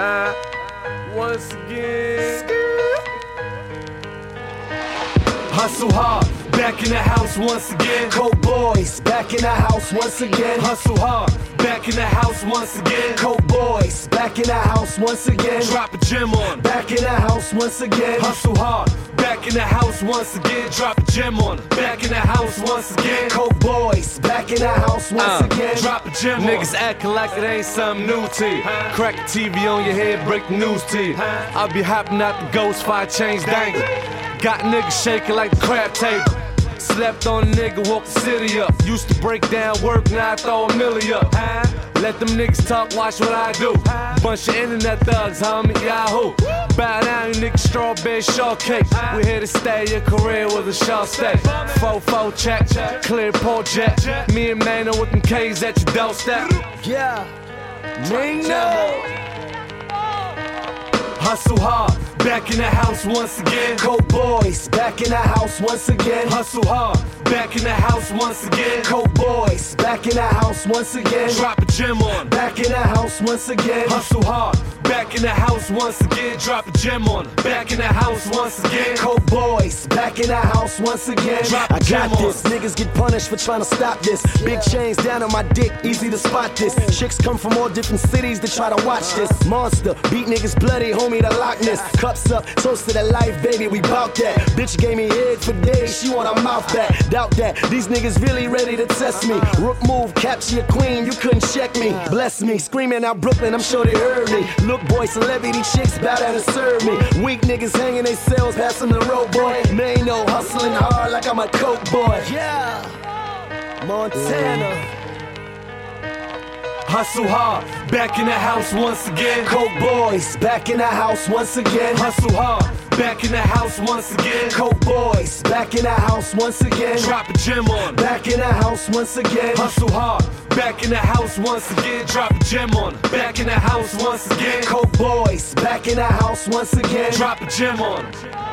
Once again. Hustle hard, back in the house once again. Coke boys, back in the house once again. Hustle hard, back in the house once again. Coke boys, back in the house once again. Drop a gem on. Back in the house once again. Hustle hard, back in the house once again. Drop a gem on. Back in the house once again. Coke boys, back in the house once again. Drop a gem on. Niggas acting like it ain't something new to you. Crack the TV on your head, break the news to you. I'll be hopping out the ghost fire, change dangle. Got niggas shaking like the crab table. Slept on a nigga, woke the city up. Used to break down work, now I throw a milli up. Let them niggas talk, watch what I do. Bunch of internet thugs, homie, Yahoo. Bow down, you niggas, strawberry shortcake. We here to stay, your career with a short stay. 4-4 check, clear port jet. Me and Mano with them K's at your doorstep. Yeah, Mano. Hustle hard, back in the house once again. Coke boys, back in the house once again. Hustle hard, back in the house once again. Coke boys, back in the house once again. Drop a gem on. Back in the house once again. Hustle hard, back in the house once again. Drop a gem on. Back in the house once again. Coke boys, back in the house once again. Drop a I gem got on. this, niggas get punished for trying to stop this. Big chains down on my dick, easy to spot this. Chicks come from all different cities to try to watch this. Monster, beat niggas bloody, homie, the Loch Ness. Cups up, toast to the life, baby, we bout that. Bitch gave me head for days, she want her mouth back. Doubt that, these niggas really ready to test me. Rook move, capture your queen, you couldn't check me. Bless me, screaming out Brooklyn, I'm sure they heard me. Look boy, celebrity chicks bow down and serve me. Weak niggas hanging they cells, passing the road boy. Mano hustling hard like I'm a coke boy. Yeah, Montana. Hustle hard, back in the house once again. Coke boys, back in the house once again. Hustle hard, back in the house once again. Coke boys, back in the house once again. Drop a gem on. Back in the house once again. Hustle hard, back in the house once again. Drop a gem on. Back in the house once again. Coke boys, back in the house once again. Drop a gem on.